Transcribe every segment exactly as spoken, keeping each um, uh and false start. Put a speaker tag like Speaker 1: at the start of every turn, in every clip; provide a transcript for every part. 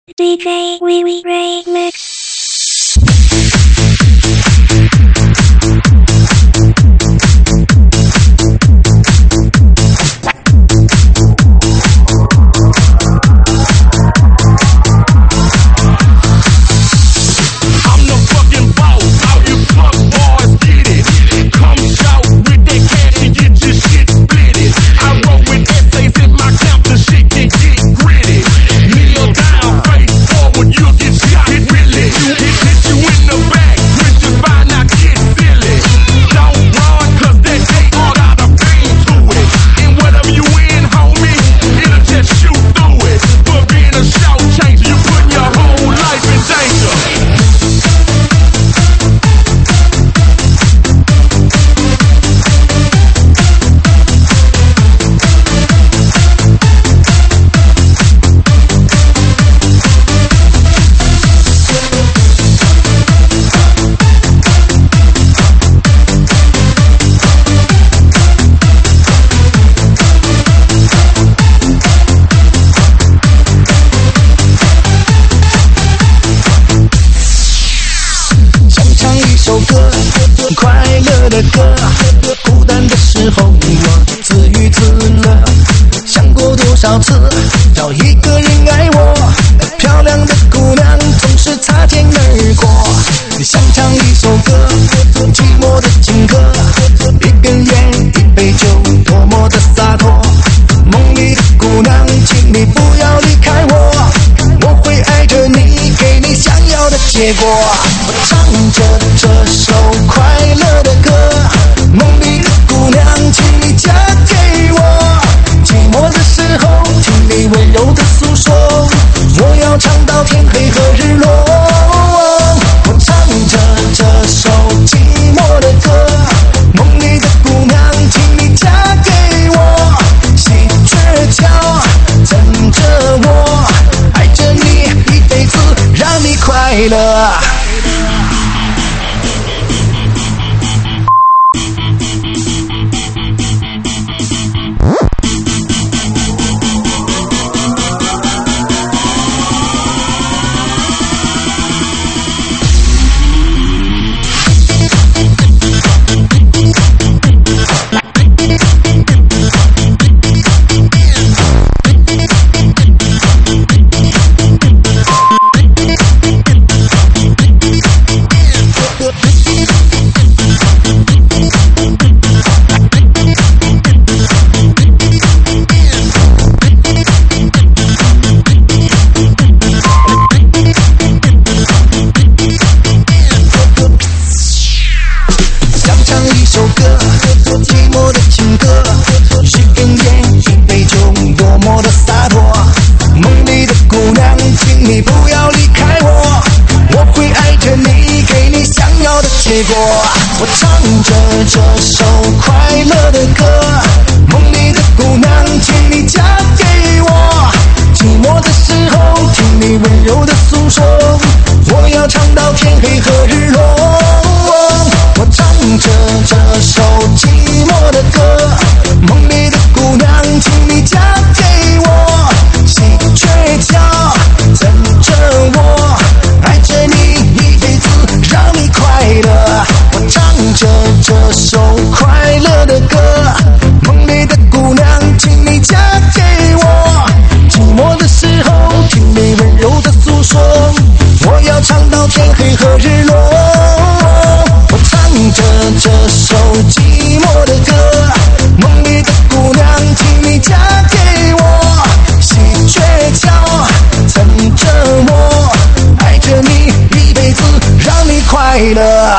Speaker 1: D J Willy Remix。
Speaker 2: 少次找一个人爱我，漂亮的姑娘总是擦肩而过。想唱一首歌，寂寞的情歌，一根烟一杯酒，多么的洒脱。梦里的姑娘，请你不要离开我，我会爱着你，给你想要的结果。我唱着这首快乐的歌，梦里的姑娘，请你嫁给我。寂寞的时候，听你温柔的诉说，我要唱到天黑和日落。我唱着这首寂寞的歌，梦里的姑娘，请你嫁给我。细鹊桥等着我，爱着你一辈子，让你快乐。我唱着这首快乐的歌，梦里的姑娘，请你嫁给我。寂寞的时候，听你温柔的诉说，我要唱到天黑和日落。我唱着这首寂寞的歌，梦里的姑娘，请你嫁给我。细鹊桥等着我，爱着你一辈子，让你快乐。我唱着这首快乐的歌，梦里的姑娘，请你嫁给我。寂寞的时候，听你温柔的诉说，我要唱到天黑和日落。我唱着这首寂寞的歌，梦里的姑娘，请你嫁给我。细鹊桥等着我，爱着你一辈子，让你快乐。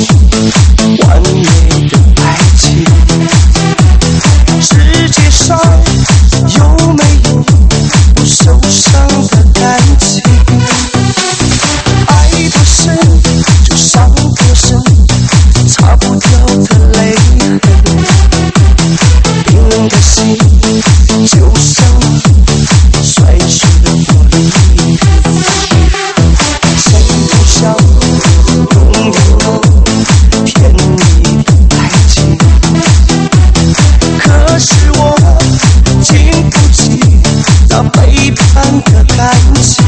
Speaker 2: 完美的爱情。世界上有没有不受伤的感情？爱多深就伤多深，擦不掉的泪痕。冰冷的心就像摔碎的玻璃瓶，谁不想拥有甜蜜的爱情？可是我经不起那背叛的感情。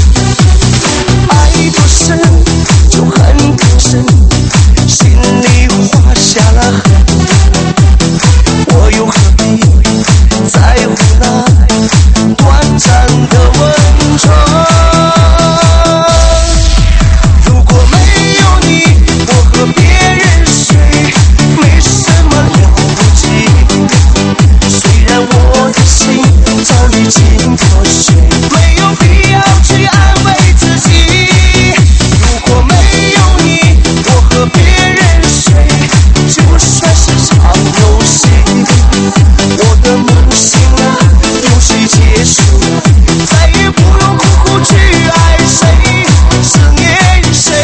Speaker 2: 爱多深就恨多深，心里划下了痕。我又何必在乎那短暂的温存？如果没有你，我和别人睡，没什么了不起。虽然我的心早已经破碎，没有必要去安慰自己。如果没有你，我和别人睡，就算是场游戏。我的梦醒了，游戏结束，再也不用苦苦去爱谁，思念谁。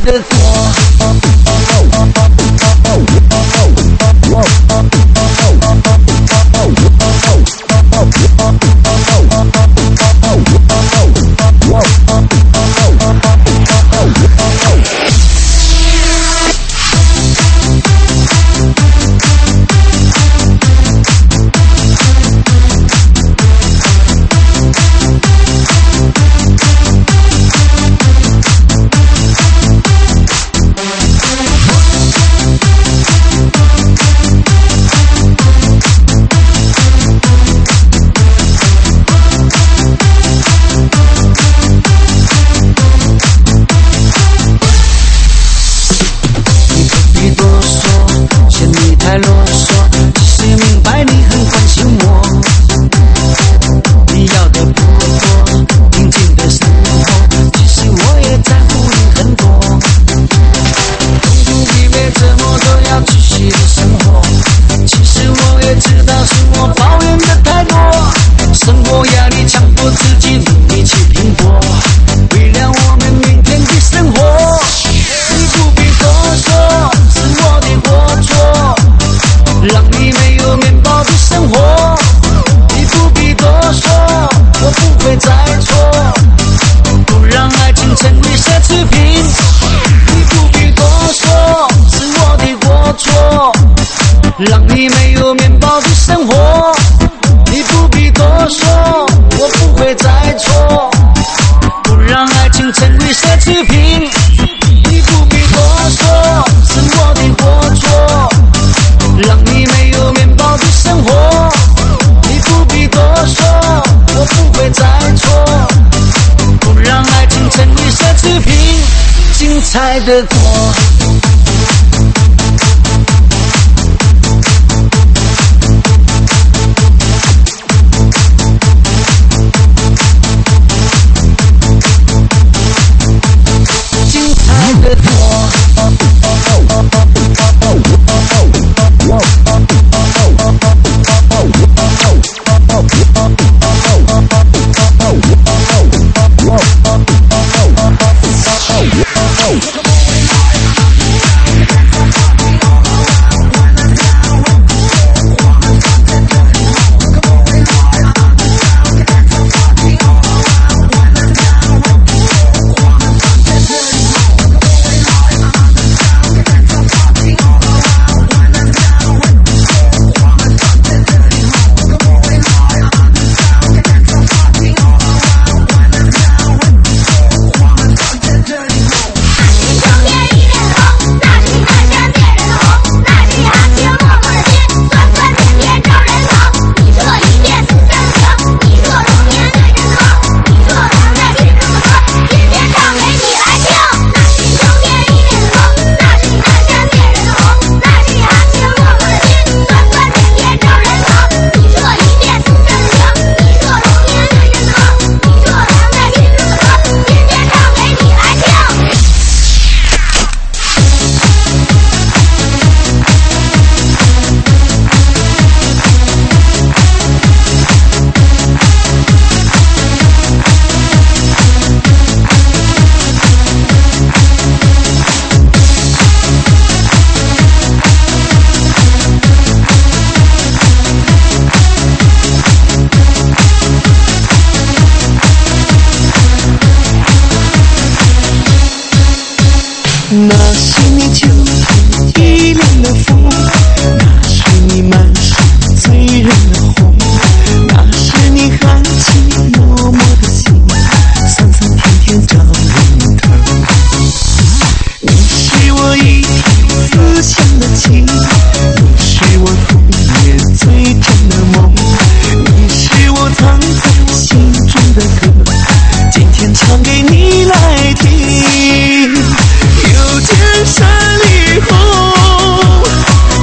Speaker 2: 的多。让你没有面包的生活，你不必多说，我不会再错。不让爱情成为奢侈品，你不必多说，是我的过错。让你没有面包的生活，你不必多说，我不会再错。不让爱情成为奢侈品，精彩的多。
Speaker 3: 那是你秋天依恋的风，那是你满手醉人的红，那是你含情脉脉的心，酸酸甜甜招人疼。你是我一天思想的情，你是我童年最真的梦，你是我藏在心中的歌，今天唱给你来听。有天山里红，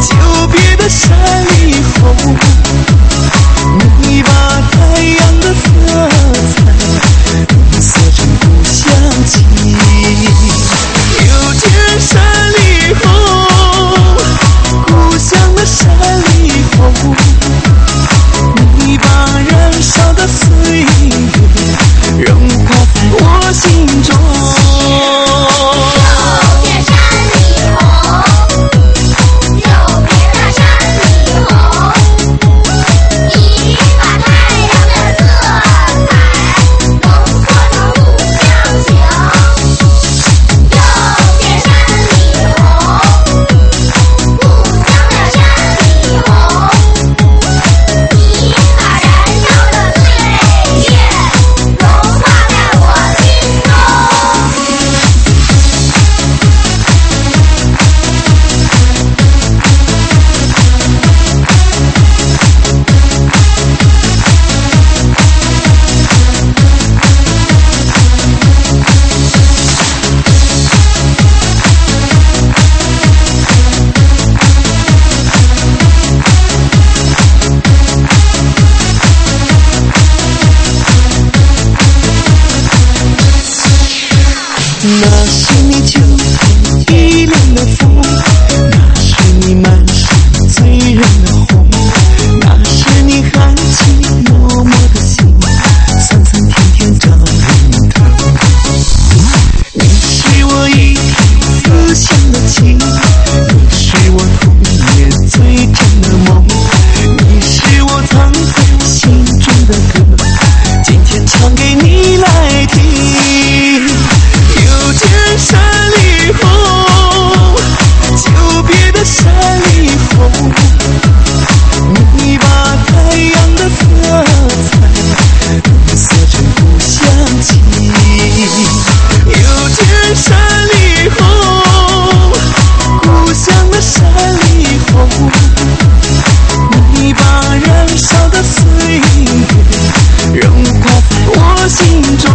Speaker 3: 那是你秋天依恋的风，那是你满身醉人的红，那是你含情脉脉的心，酸酸甜甜招人疼。你是我一天思乡的情，你是我童年最真的梦，你是我藏在心中的歌，今天唱给你来听。有天山里红，久别的山里红，你把太阳的色彩染色成故乡情。有天山里红，故乡的山里红，你把燃烧的岁月融化在我心中。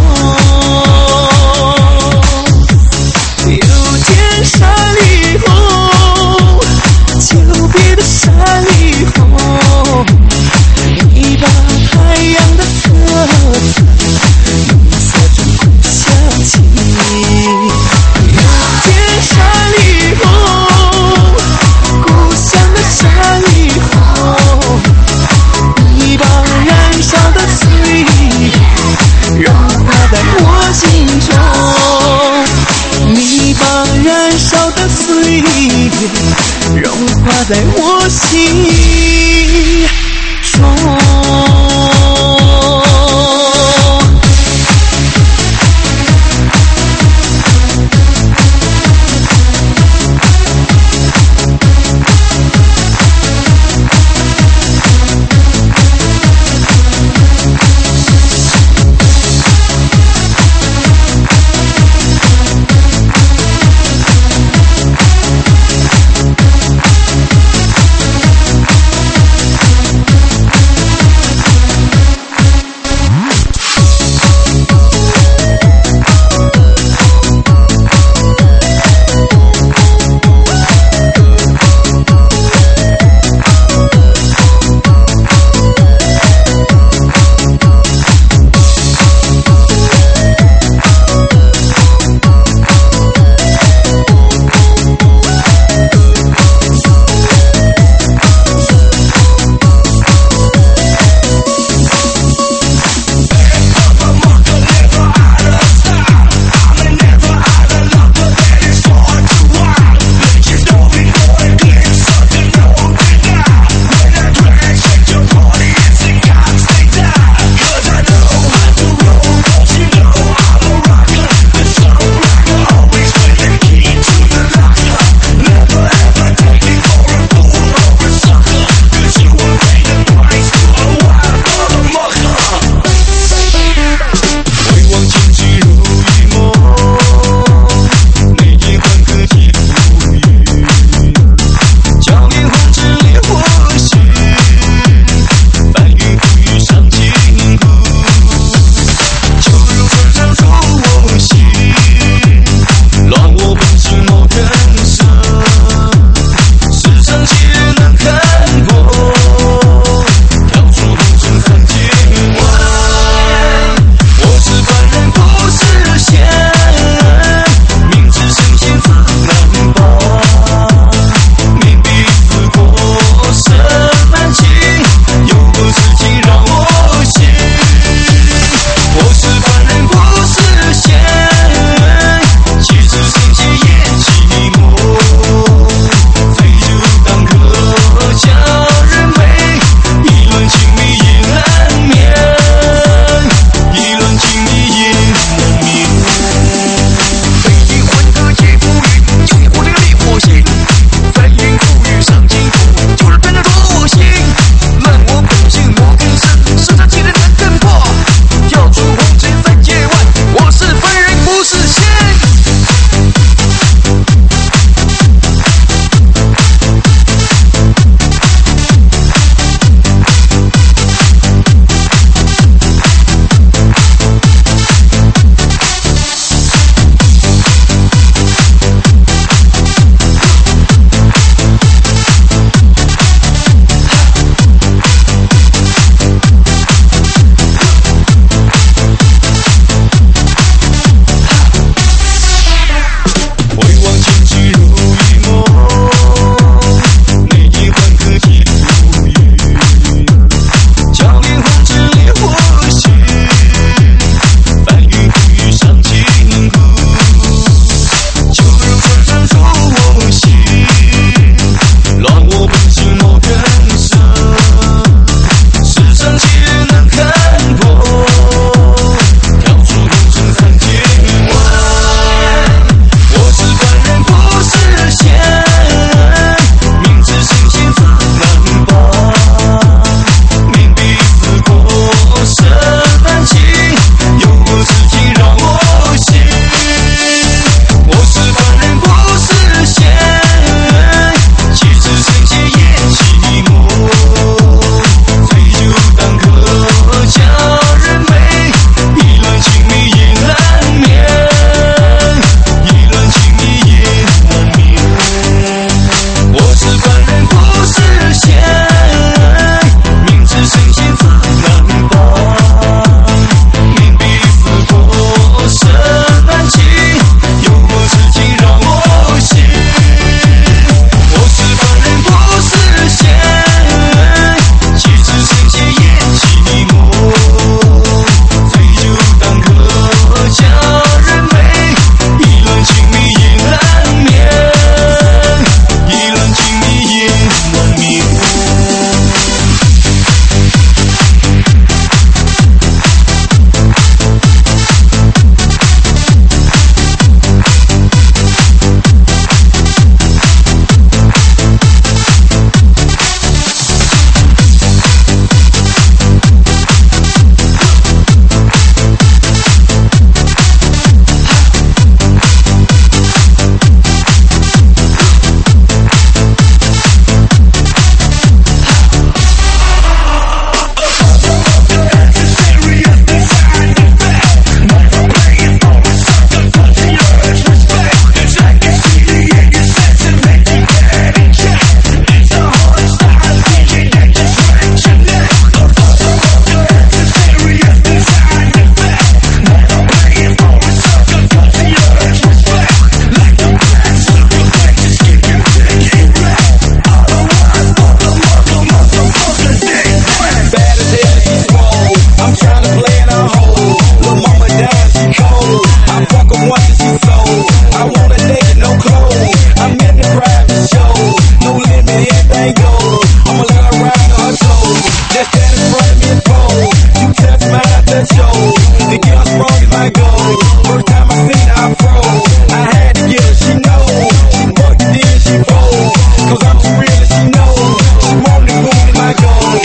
Speaker 3: 有天山里红，久别的山里红，你把太阳的色彩染色成故乡情。有天山里红，故乡的山里红，你把燃烧的岁月融化在我心中，你把燃烧的岁月融化在我心中。
Speaker 2: I had to get her, she know. She worked it in, she rolled. Cause I'm too real and she know. She want to go in my goal.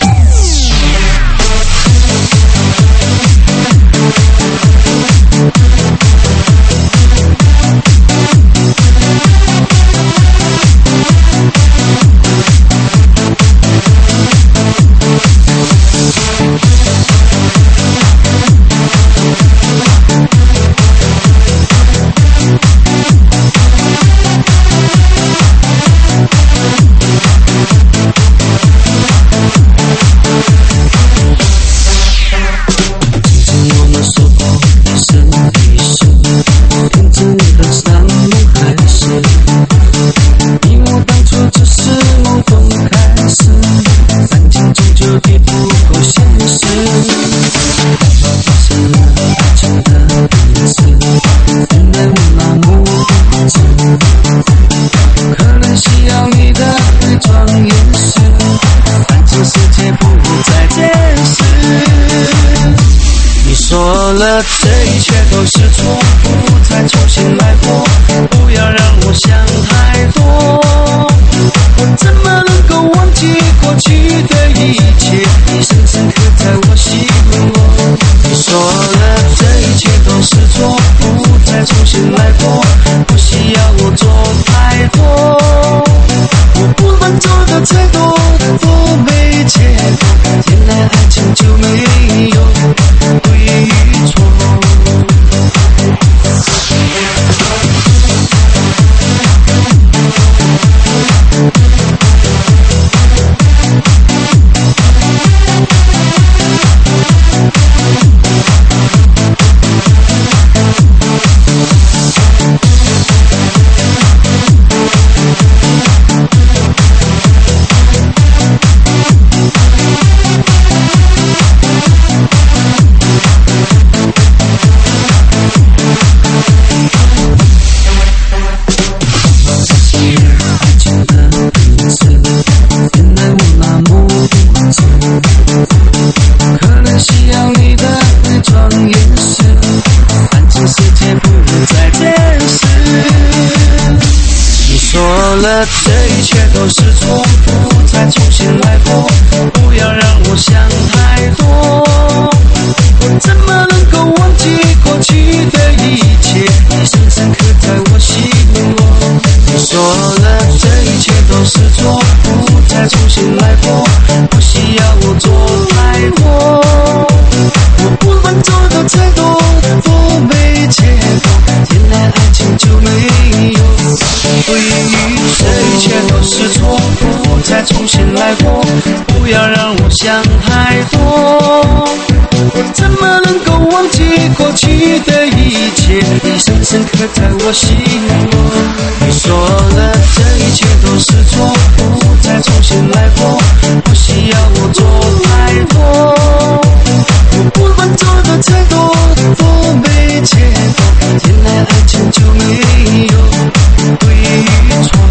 Speaker 3: 这一切都是错，不再重新来过，不要让我想太多。我怎么能够忘记过去的一切？你深深刻在我心窝。你说了这一切都是错，不再重新来过，不需要我做太多。我不管做的再多，都没结果，原来爱情就没有对与错。这一切都是错，不再重新来过，不要让我想太多。我怎么能够忘记过去的一切？你深深刻在我心窝。你说了这一切都是错，不再重新来过，不需要我做太多。我不管做的再多，都没结果，原来爱情就没有对与错。这一切都是错，不再重新来过，不要让我想太多。我怎么能够忘记过去的一切？你深深刻在我心窝。你说了这一切都是错，不再重新来过，不需要我做太多。我不管做的再多，都没结果，原来爱情就没有对与错。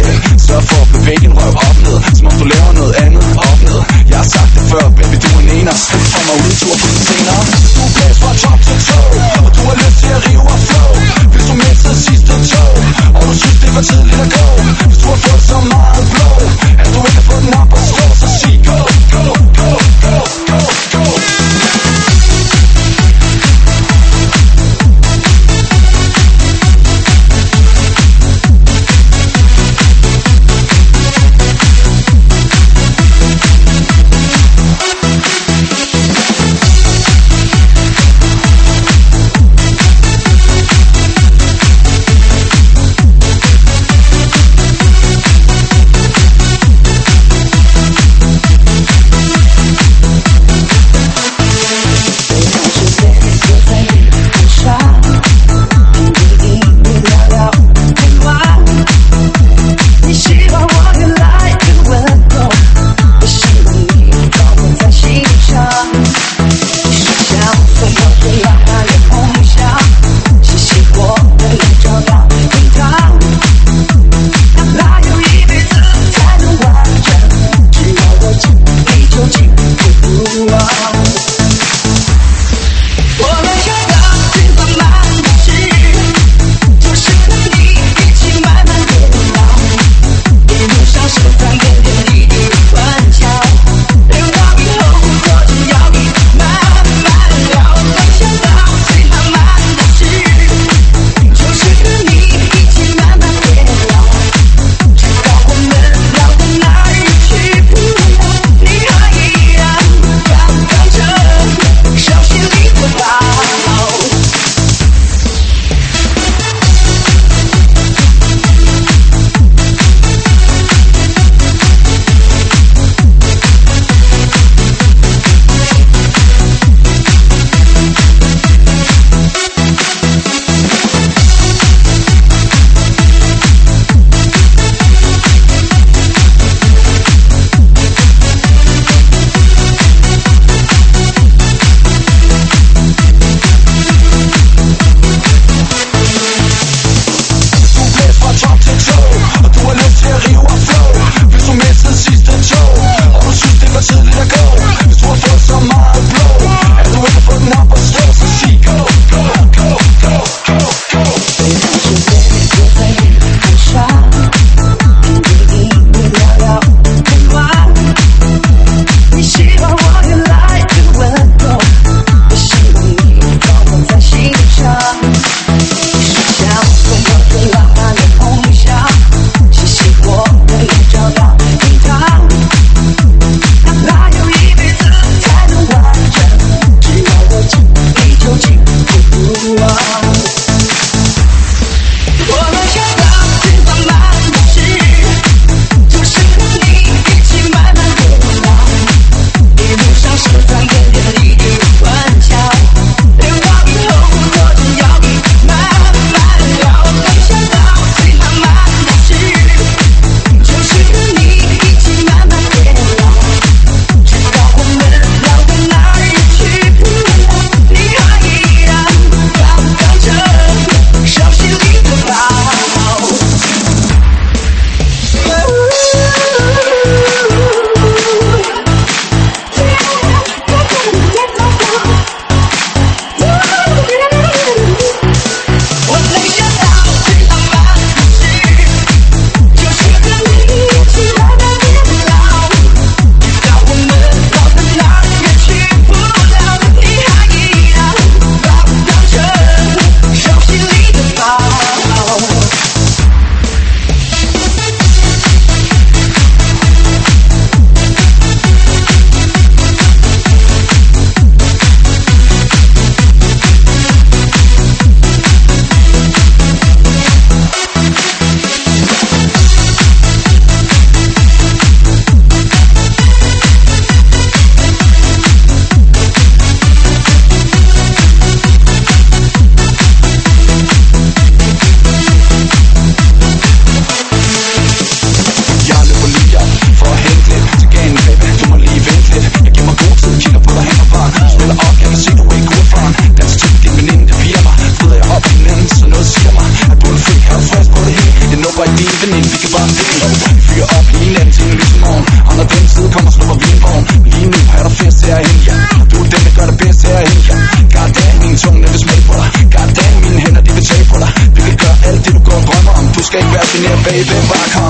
Speaker 2: Sørg for at bevæge din røv opned, som om du laver noget andet opned. Jeg har sagt det før, baby, du er en ener. Så du får mig udtur på den senere. Du er blæst fra top til tog, og du har lyst til at rive og flow. Hvis du missede sidste tog, og du synes det var tidligt at gå. Hvis du har fået så meget blå, at du ikke har fået den op og slå, så sig go, go, go, go, go, go. Fyr op hele natten til en lysmorgen, og når den tid kommer, slupper vi en vogn. Lige nu er der fest herhen, ja, og du er den, der gør det bedst herhen, ja. Goddamn, min tunge, den vil smage på dig. Goddamn, mine hænder, de vil tage på dig. Vi kan gøre alt det, du går og drømmer om. Du skal ikke være generet, baby, bare kom.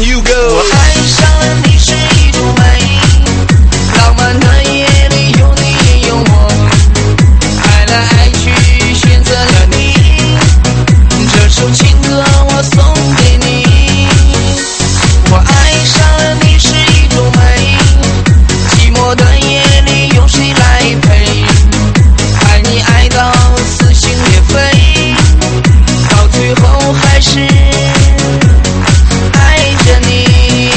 Speaker 2: you go？
Speaker 3: 我爱上了你是一种美，浪漫的夜里有你也有我，爱来爱去选择了你，这首情歌我送给你。我爱上了你是一种美，寂寞的夜里有谁来陪，爱你爱到撕心裂肺，到最后还是爱着你。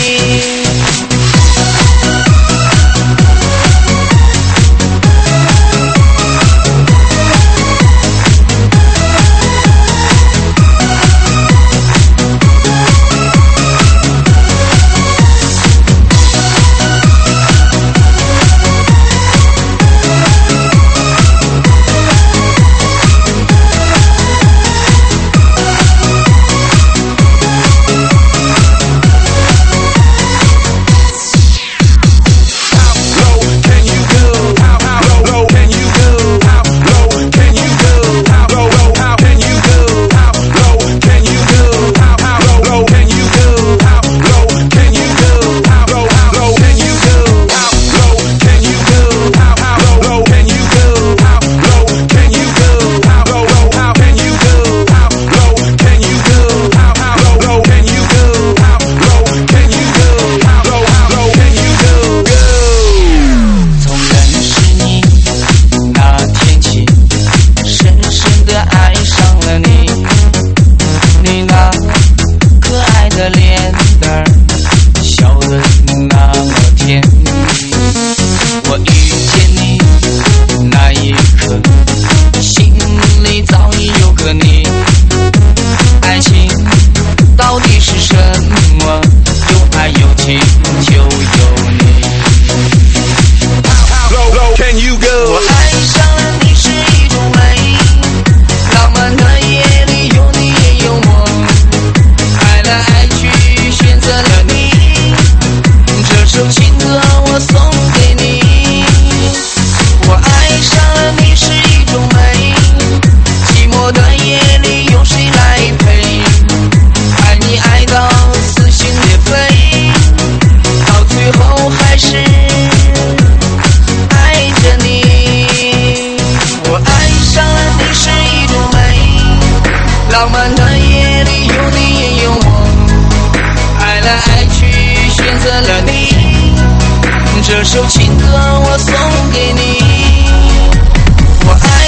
Speaker 3: 浪漫的夜里有你也有我，爱来爱去选择了你，这首情歌我送给你。我爱